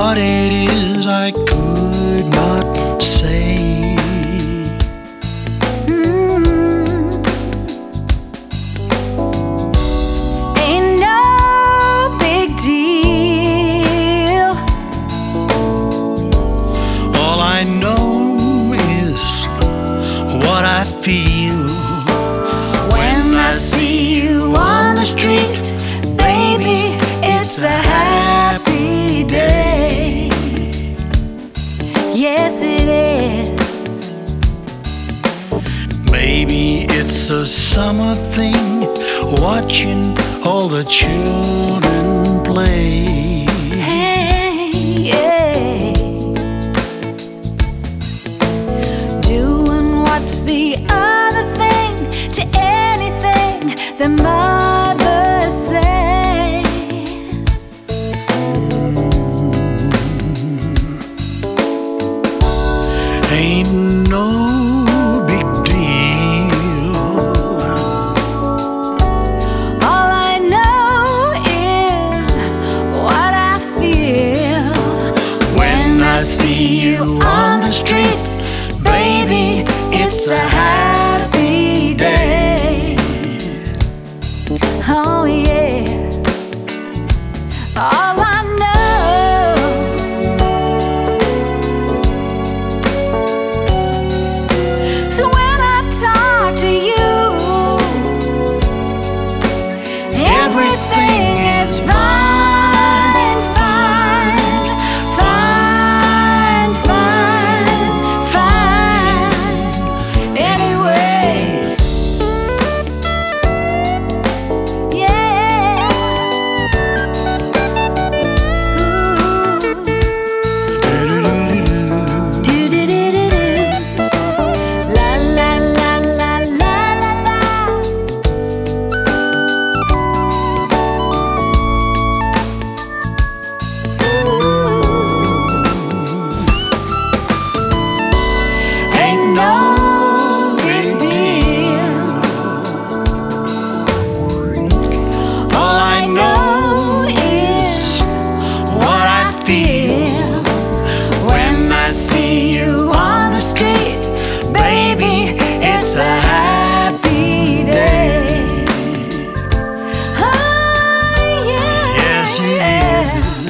what it is I could not say. Ain't no big deal. All I know is what I feel When I see you on the street, baby, it's a happy day. Yes, it is. Maybe it's a summer thing, watching all the children play. Hey, yeah. Doing what's the other thing to anything the mothers say. Ain't no big deal. All I know is what I feel When I see you on the street, baby, it's a happy day. Oh yeah. All I know. So when I talk to you, everything is fine, fine, fine, fine, fine. Anyways, yeah. Do-do-do-do-do. La la la la la la la. Ain't no big deal. All I know is what I feel when I see you on the street, baby, it's a happy day. Oh yeah. Yes, it is.